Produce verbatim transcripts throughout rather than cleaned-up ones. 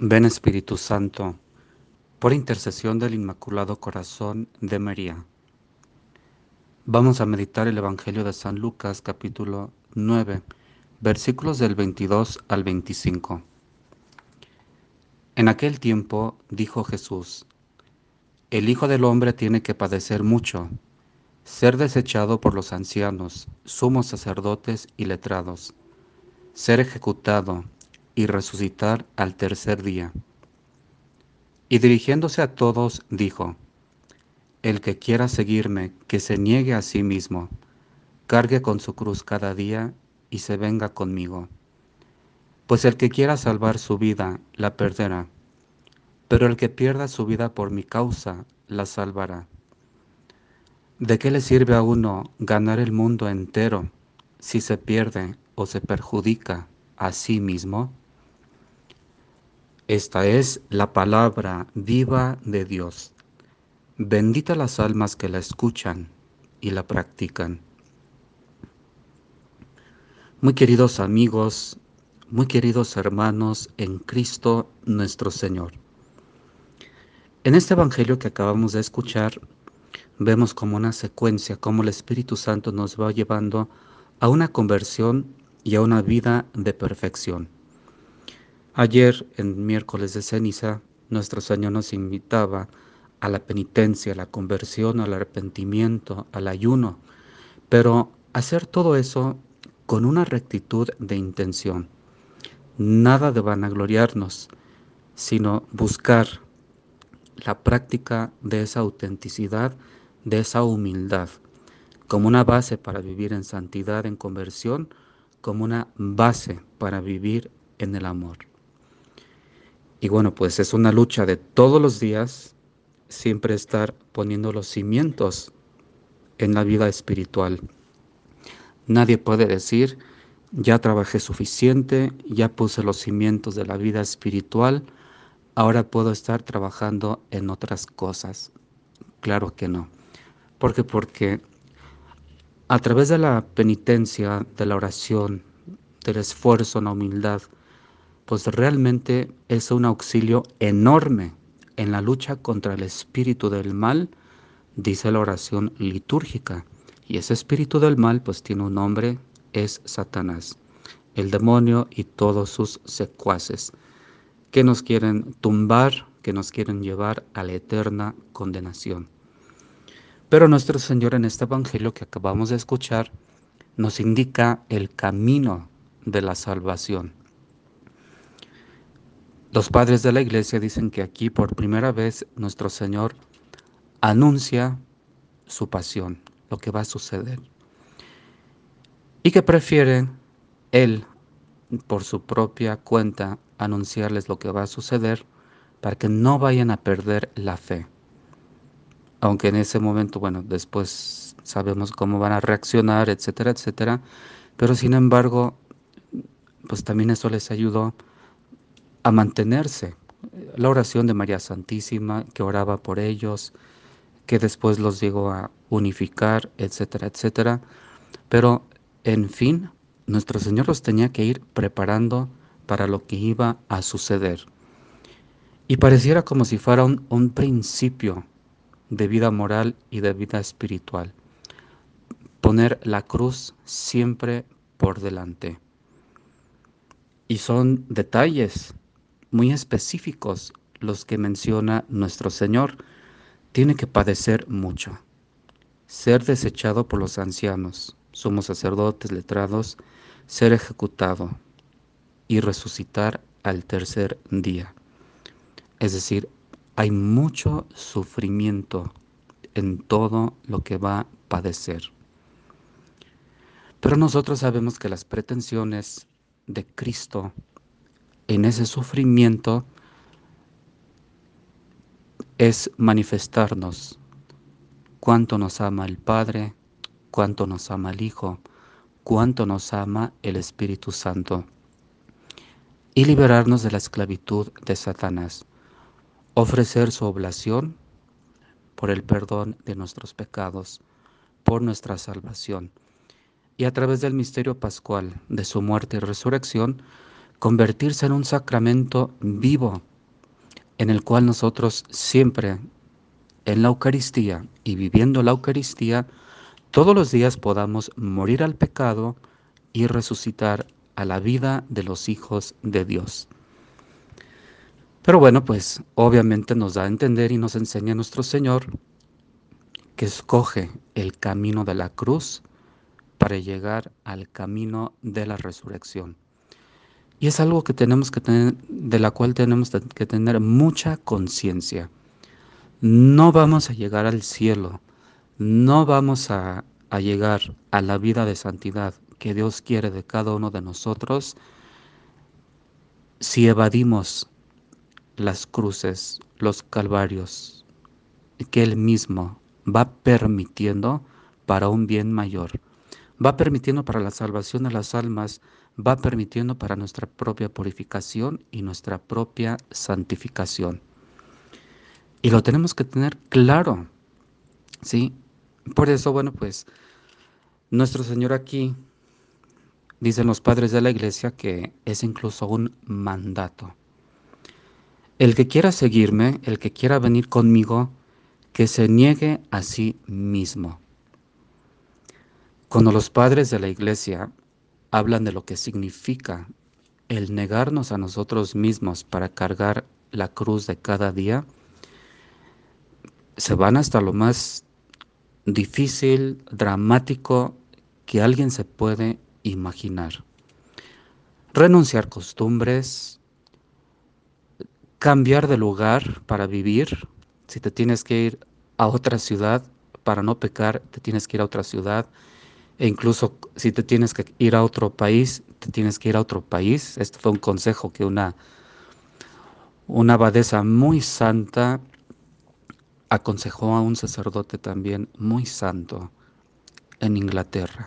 Ven Espíritu Santo, por intercesión del Inmaculado Corazón de María. Vamos a meditar el Evangelio de San Lucas, capítulo nueve, versículos del veintidós al veinticinco. En aquel tiempo dijo Jesús: El Hijo del Hombre tiene que padecer mucho, ser desechado por los ancianos, sumos sacerdotes y letrados, ser ejecutado y resucitar al tercer día. Y dirigiéndose a todos, dijo: El que quiera seguirme, que se niegue a sí mismo, cargue con su cruz cada día y se venga conmigo. Pues el que quiera salvar su vida, la perderá, pero el que pierda su vida por mi causa, la salvará. ¿De qué le sirve a uno ganar el mundo entero si se pierde o se perjudica a sí mismo? Esta es la palabra viva de Dios. Bendita las almas que la escuchan y la practican. Muy queridos amigos, muy queridos hermanos en Cristo nuestro Señor. En este Evangelio que acabamos de escuchar, vemos como una secuencia, cómo el Espíritu Santo nos va llevando a una conversión y a una vida de perfección. Ayer, en miércoles de ceniza, nuestro Señor nos invitaba a la penitencia, a la conversión, al arrepentimiento, al ayuno, pero hacer todo eso con una rectitud de intención. Nada de vanagloriarnos, sino buscar la práctica de esa autenticidad, de esa humildad, como una base para vivir en santidad, en conversión, como una base para vivir en el amor. Y bueno, pues es una lucha de todos los días, siempre estar poniendo los cimientos en la vida espiritual. Nadie puede decir: ya trabajé suficiente, ya puse los cimientos de la vida espiritual, ahora puedo estar trabajando en otras cosas. Claro que no. ¿Por qué? Porque a través de la penitencia, de la oración, del esfuerzo, la humildad, pues realmente es un auxilio enorme en la lucha contra el espíritu del mal, dice la oración litúrgica. Y ese espíritu del mal pues tiene un nombre, es Satanás, el demonio y todos sus secuaces, que nos quieren tumbar, que nos quieren llevar a la eterna condenación. Pero nuestro Señor en este Evangelio que acabamos de escuchar nos indica el camino de la salvación. Los padres de la Iglesia dicen que aquí por primera vez nuestro Señor anuncia su pasión, lo que va a suceder, y que prefiere Él, por su propia cuenta, anunciarles lo que va a suceder para que no vayan a perder la fe. Aunque en ese momento, bueno, después sabemos cómo van a reaccionar, etcétera, etcétera, pero sin embargo, pues también eso les ayudó a mantenerse. La oración de María Santísima, que oraba por ellos, que después los llegó a unificar, etcétera, etcétera. Pero, en fin, nuestro Señor los tenía que ir preparando para lo que iba a suceder. Y pareciera como si fuera un, un principio de vida moral y de vida espiritual. Poner la cruz siempre por delante. Y son detalles muy específicos los que menciona nuestro Señor. Tiene que padecer mucho, ser desechado por los ancianos, sumos sacerdotes, letrados, ser ejecutado y resucitar al tercer día. Es decir, hay mucho sufrimiento en todo lo que va a padecer. Pero nosotros sabemos que las pretensiones de Cristo en ese sufrimiento es manifestarnos cuánto nos ama el Padre, cuánto nos ama el Hijo, cuánto nos ama el Espíritu Santo, y liberarnos de la esclavitud de Satanás, ofrecer su oblación por el perdón de nuestros pecados, por nuestra salvación, y a través del misterio pascual de su muerte y resurrección, convertirse en un sacramento vivo en el cual nosotros siempre en la Eucaristía y viviendo la Eucaristía, todos los días podamos morir al pecado y resucitar a la vida de los hijos de Dios. Pero bueno, pues obviamente nos da a entender y nos enseña nuestro Señor que escoge el camino de la cruz para llegar al camino de la resurrección. Y es algo que tenemos que tener, de la cual tenemos que tener mucha conciencia. No vamos a llegar al cielo, no vamos a, a llegar a la vida de santidad que Dios quiere de cada uno de nosotros si evadimos las cruces, los calvarios que Él mismo va permitiendo para un bien mayor. Va permitiendo para la salvación de las almas, va permitiendo para nuestra propia purificación y nuestra propia santificación. Y lo tenemos que tener claro, ¿sí? Por eso, bueno, pues nuestro Señor aquí, dicen los padres de la iglesia, que es incluso un mandato. El que quiera seguirme, el que quiera venir conmigo, que se niegue a sí mismo. Cuando los padres de la iglesia hablan de lo que significa el negarnos a nosotros mismos para cargar la cruz de cada día, se van hasta lo más difícil, dramático que alguien se puede imaginar. Renunciar costumbres, cambiar de lugar para vivir. Si te tienes que ir a otra ciudad para no pecar, te tienes que ir a otra ciudad. E incluso si te tienes que ir a otro país, te tienes que ir a otro país. Este fue un consejo que una, una abadesa muy santa aconsejó a un sacerdote también muy santo en Inglaterra,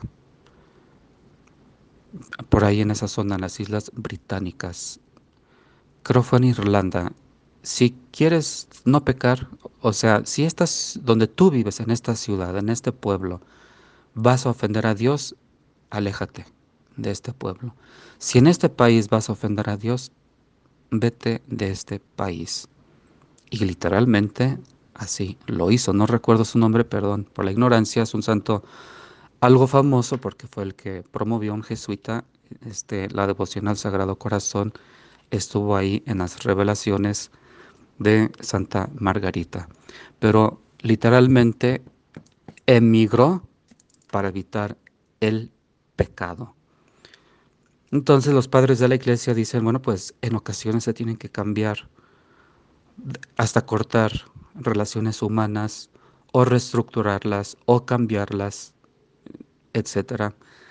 por ahí en esa zona, en las Islas Británicas. Creo fue en Irlanda. Si quieres no pecar, o sea, si estás donde tú vives, en esta ciudad, en este pueblo, vas a ofender a Dios, aléjate de este pueblo. Si en este país vas a ofender a Dios, vete de este país. Y literalmente así lo hizo. No recuerdo su nombre, perdón por la ignorancia. Es un santo algo famoso porque fue el que promovió a un jesuita. Este, la devoción al Sagrado Corazón estuvo ahí en las revelaciones de Santa Margarita. Pero literalmente emigró para evitar el pecado. Entonces los padres de la iglesia dicen, bueno, pues en ocasiones se tienen que cambiar, hasta cortar relaciones humanas o reestructurarlas o cambiarlas, etcétera.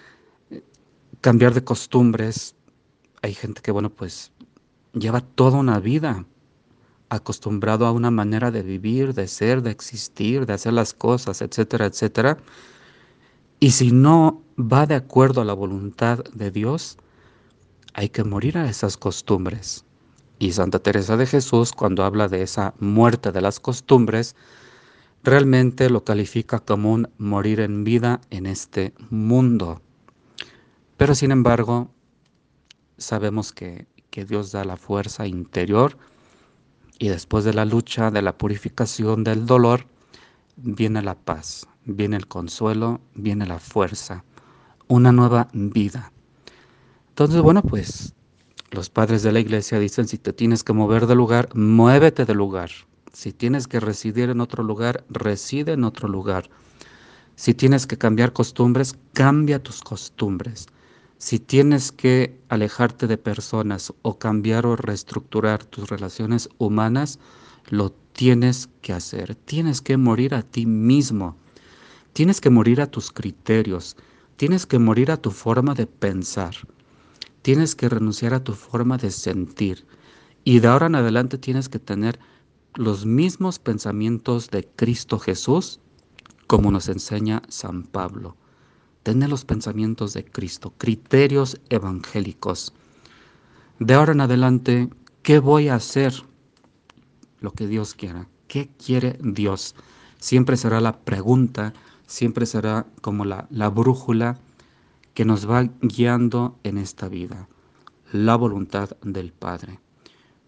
Cambiar de costumbres. Hay gente que, bueno, pues lleva toda una vida acostumbrado a una manera de vivir, de ser, de existir, de hacer las cosas, etcétera, etcétera. Y si no va de acuerdo a la voluntad de Dios, hay que morir a esas costumbres. Y Santa Teresa de Jesús, cuando habla de esa muerte de las costumbres, realmente lo califica como un morir en vida en este mundo. Pero sin embargo, sabemos que, que Dios da la fuerza interior y después de la lucha, de la purificación, del dolor, viene la paz, viene el consuelo, viene la fuerza, una nueva vida. Entonces, bueno, pues los padres de la iglesia dicen, si te tienes que mover de lugar, muévete de lugar. Si tienes que residir en otro lugar, reside en otro lugar. Si tienes que cambiar costumbres, cambia tus costumbres. Si tienes que alejarte de personas o cambiar o reestructurar tus relaciones humanas, lo tienes que hacer. Tienes que morir a ti mismo. Tienes que morir a tus criterios. Tienes que morir a tu forma de pensar. Tienes que renunciar a tu forma de sentir. Y de ahora en adelante tienes que tener los mismos pensamientos de Cristo Jesús, como nos enseña San Pablo. Tener los pensamientos de Cristo, criterios evangélicos. De ahora en adelante, ¿qué voy a hacer? Lo que Dios quiera. ¿Qué quiere Dios? Siempre será la pregunta, siempre será como la, la brújula que nos va guiando en esta vida. La voluntad del Padre.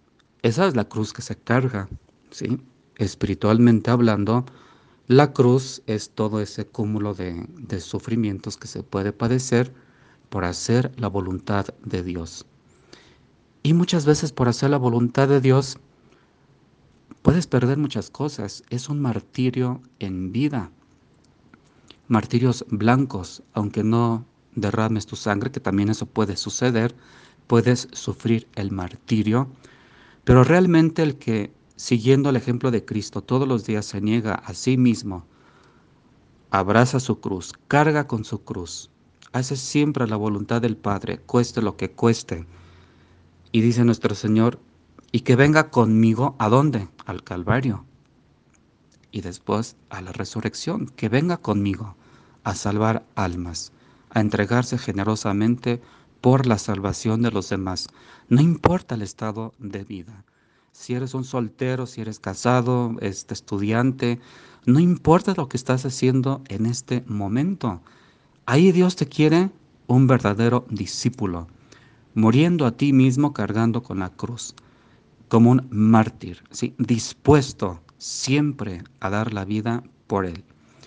Esa es la cruz que se carga, ¿sí? Espiritualmente hablando, la cruz es todo ese cúmulo de, de sufrimientos que se puede padecer por hacer la voluntad de Dios. Y muchas veces por hacer la voluntad de Dios puedes perder muchas cosas. Es un martirio en vida. Martirios blancos, aunque no derrames tu sangre, que también eso puede suceder, puedes sufrir el martirio. Pero realmente el que, siguiendo el ejemplo de Cristo, todos los días se niega a sí mismo, abraza su cruz, carga con su cruz, hace siempre la voluntad del Padre, cueste lo que cueste. Y dice nuestro Señor, y que venga conmigo, ¿a dónde? Al Calvario. Y después a la resurrección, que venga conmigo a salvar almas, a entregarse generosamente por la salvación de los demás. No importa el estado de vida. Si eres un soltero, si eres casado, este estudiante, no importa lo que estás haciendo en este momento. Ahí Dios te quiere un verdadero discípulo, muriendo a ti mismo cargando con la cruz, como un mártir, ¿sí? Dispuesto siempre a dar la vida por él.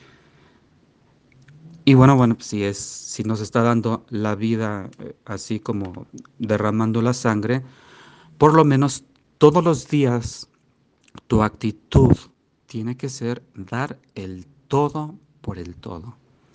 Y bueno, bueno, pues si es, si nos está dando la vida eh, así como derramando la sangre, por lo menos todos los días tu actitud tiene que ser dar el todo por el todo.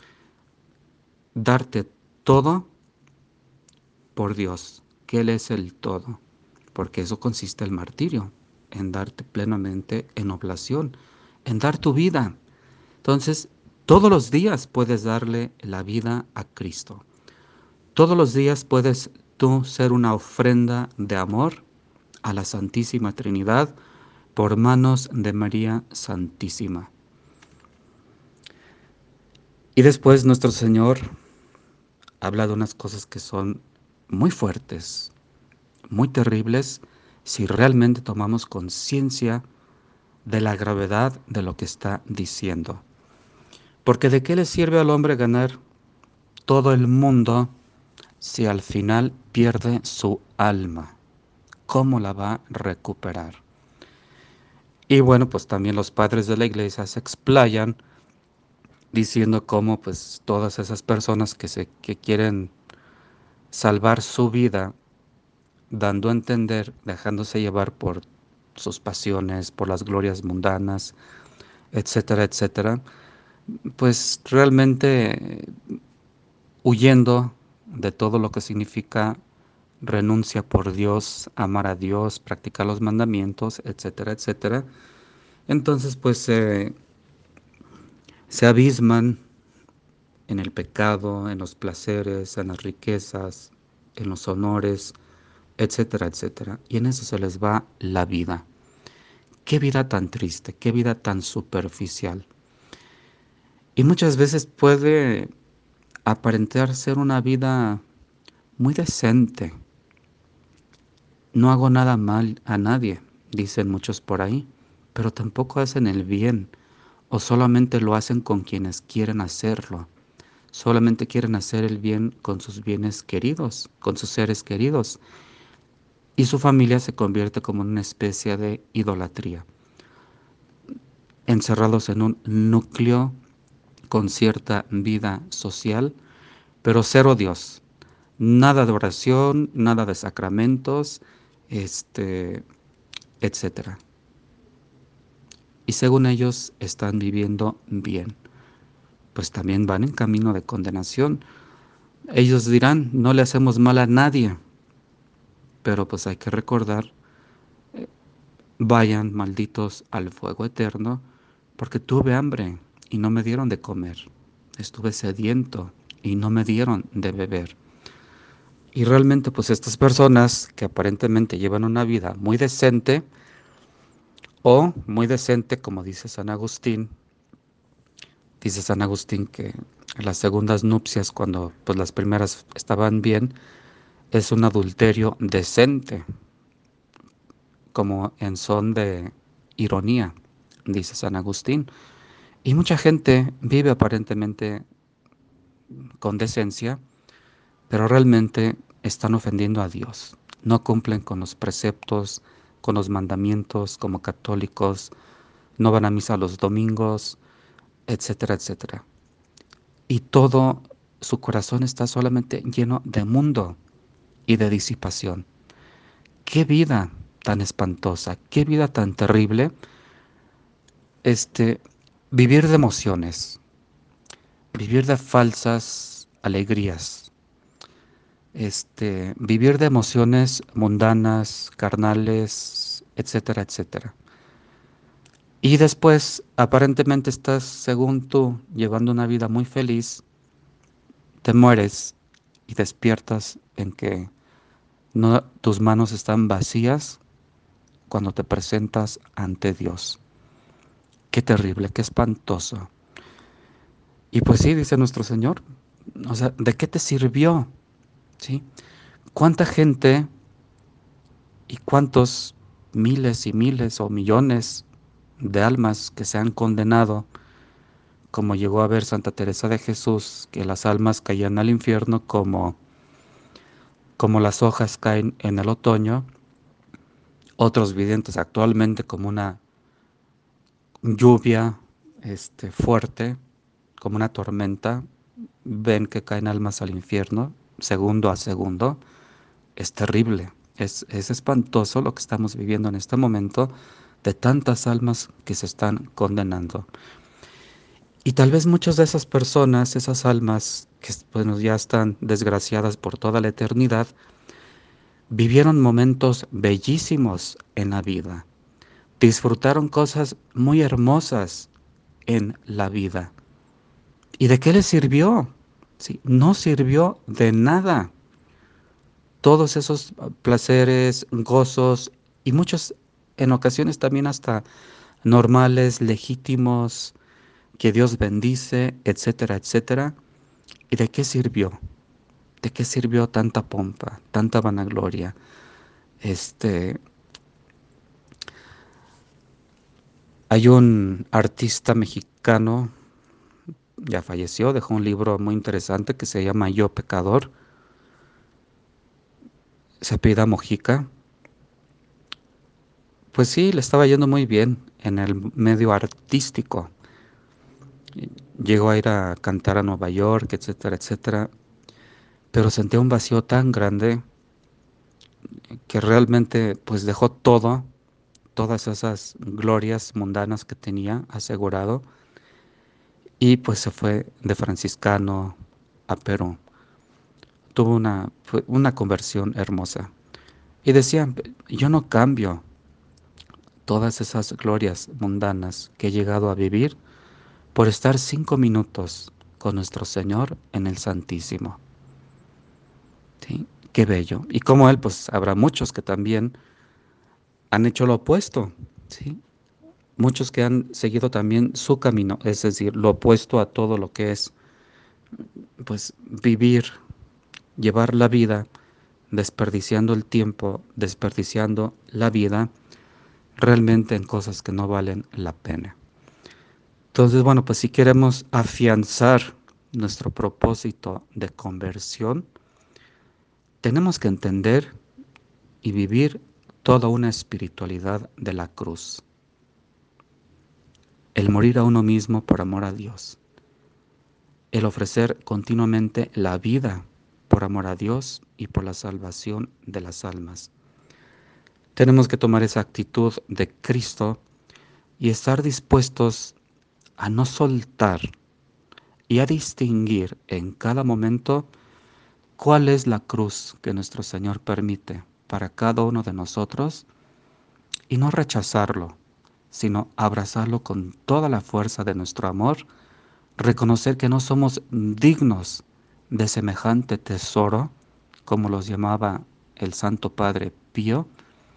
Darte todo por Dios, que Él es el todo, porque eso consiste el martirio, en darte plenamente en oblación, en dar tu vida. Entonces, todos los días puedes darle la vida a Cristo. Todos los días puedes tú ser una ofrenda de amor a la Santísima Trinidad por manos de María Santísima. Y después nuestro Señor habla de unas cosas que son muy fuertes, muy terribles, si realmente tomamos conciencia de la gravedad de lo que está diciendo. Porque ¿de qué le sirve al hombre ganar todo el mundo si al final pierde su alma? ¿Cómo la va a recuperar? Y bueno, pues también los padres de la iglesia se explayan diciendo cómo pues todas esas personas que se que quieren salvar su vida, dando a entender, dejándose llevar por sus pasiones, por las glorias mundanas, etcétera, etcétera, pues realmente eh, huyendo de todo lo que significa renuncia por Dios, amar a Dios, practicar los mandamientos, etcétera, etcétera. Entonces, pues eh, se abisman en el pecado, en los placeres, en las riquezas, en los honores, etcétera, etcétera. Y en eso se les va la vida. Qué vida tan triste, qué vida tan superficial. Y muchas veces puede aparentar ser una vida muy decente. No hago nada mal a nadie, dicen muchos por ahí, pero tampoco hacen el bien o solamente lo hacen con quienes quieren hacerlo. Solamente quieren hacer el bien con sus bienes queridos, con sus seres queridos, y su familia se convierte como en una especie de idolatría, encerrados en un núcleo con cierta vida social, pero cero Dios. Nada de oración, nada de sacramentos, este, etcétera. Y según ellos están viviendo bien, pues también van en camino de condenación. Ellos dirán, no le hacemos mal a nadie, pero pues hay que recordar, vayan malditos al fuego eterno, porque tuve hambre y no me dieron de comer, estuve sediento y no me dieron de beber. Y realmente pues estas personas que aparentemente llevan una vida muy decente, o muy decente como dice San Agustín, dice San Agustín que las segundas nupcias, cuando pues las primeras estaban bien, es un adulterio decente, como en son de ironía, dice San Agustín. Y mucha gente vive aparentemente con decencia, pero realmente están ofendiendo a Dios. No cumplen con los preceptos, con los mandamientos como católicos, no van a misa los domingos, etcétera, etcétera. Y todo su corazón está solamente lleno de mundo y de disipación. Qué vida tan espantosa, qué vida tan terrible, este, vivir de emociones, vivir de falsas alegrías, este, vivir de emociones mundanas, carnales, etcétera, etcétera. Y después, aparentemente estás, según tú, llevando una vida muy feliz, te mueres y despiertas en que no, tus manos están vacías cuando te presentas ante Dios. Qué terrible, qué espantoso. Y pues sí, dice nuestro Señor, o sea, ¿de qué te sirvió? ¿Sí? ¿Cuánta gente y cuántos miles y miles o millones de almas que se han condenado, como llegó a ver Santa Teresa de Jesús, que las almas caían al infierno como, como las hojas caen en el otoño, otros videntes actualmente como una lluvia este, fuerte, como una tormenta, ven que caen almas al infierno, segundo a segundo? Es terrible, es, es espantoso lo que estamos viviendo en este momento de tantas almas que se están condenando. Y tal vez muchas de esas personas, esas almas que bueno, ya están desgraciadas por toda la eternidad, vivieron momentos bellísimos en la vida, disfrutaron cosas muy hermosas en la vida. ¿Y de qué les sirvió? Sí, no sirvió de nada. Todos esos placeres, gozos y muchos en ocasiones también hasta normales, legítimos, que Dios bendice, etcétera, etcétera. ¿Y de qué sirvió? ¿De qué sirvió tanta pompa, tanta vanagloria? Este, hay un artista mexicano, ya falleció, dejó un libro muy interesante que se llama Yo Pecador, se apellida Mojica. Pues sí, le estaba yendo muy bien en el medio artístico. Llegó a ir a cantar a Nueva York, etcétera, etcétera. Pero sentía un vacío tan grande que realmente pues dejó todo, todas esas glorias mundanas que tenía asegurado y pues se fue de franciscano a Perú. Tuvo una, fue una conversión hermosa. Y decía, yo no cambio todas esas glorias mundanas que he llegado a vivir por estar cinco minutos con nuestro Señor en el Santísimo. ¿Sí? Qué bello. Y como Él, pues habrá muchos que también han hecho lo opuesto, ¿sí? Muchos que han seguido también su camino, es decir, lo opuesto a todo lo que es, pues, vivir, llevar la vida, desperdiciando el tiempo, desperdiciando la vida, realmente en cosas que no valen la pena. Entonces, bueno, pues si queremos afianzar nuestro propósito de conversión, tenemos que entender y vivir toda una espiritualidad de la cruz. El morir a uno mismo por amor a Dios. El ofrecer continuamente la vida por amor a Dios y por la salvación de las almas. Tenemos que tomar esa actitud de Cristo y estar dispuestos a no soltar y a distinguir en cada momento cuál es la cruz que nuestro Señor permite para cada uno de nosotros y no rechazarlo, sino abrazarlo con toda la fuerza de nuestro amor, reconocer que no somos dignos de semejante tesoro, como los llamaba el Santo Padre Pío,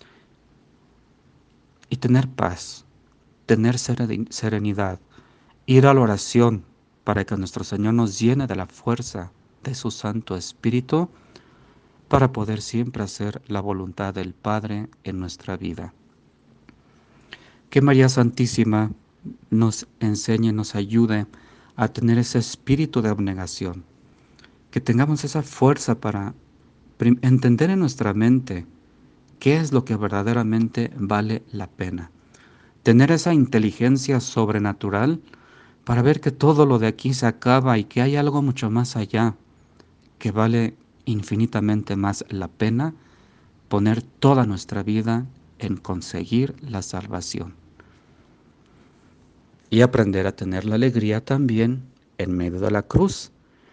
y tener paz, tener serenidad, ir a la oración para que nuestro Señor nos llene de la fuerza de su Santo Espíritu para poder siempre hacer la voluntad del Padre en nuestra vida. Que María Santísima nos enseñe, nos ayude a tener ese espíritu de abnegación, que tengamos esa fuerza para entender en nuestra mente qué es lo que verdaderamente vale la pena. Tener esa inteligencia sobrenatural para ver que todo lo de aquí se acaba y que hay algo mucho más allá, que vale infinitamente más la pena poner toda nuestra vida en conseguir la salvación. Y aprender a tener la alegría también en medio de la cruz.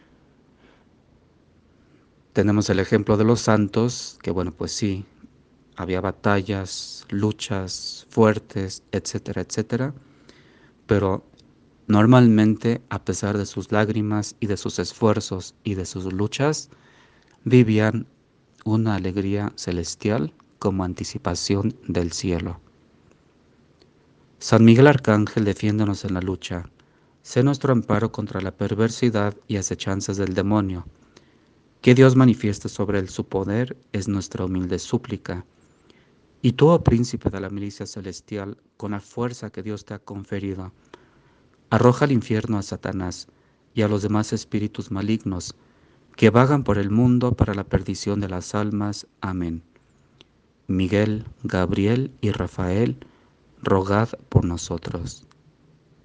Tenemos el ejemplo de los santos, que bueno, pues sí, había batallas, luchas fuertes, etcétera, etcétera, pero normalmente, a pesar de sus lágrimas y de sus esfuerzos y de sus luchas, vivían una alegría celestial como anticipación del cielo. San Miguel Arcángel, defiéndonos en la lucha. Sé nuestro amparo contra la perversidad y acechanzas del demonio. Que Dios manifieste sobre él su poder es nuestra humilde súplica. Y tú, oh príncipe de la milicia celestial, con la fuerza que Dios te ha conferido, arroja al infierno a Satanás y a los demás espíritus malignos que vagan por el mundo para la perdición de las almas. Amén. Miguel, Gabriel y Rafael, rogad por nosotros.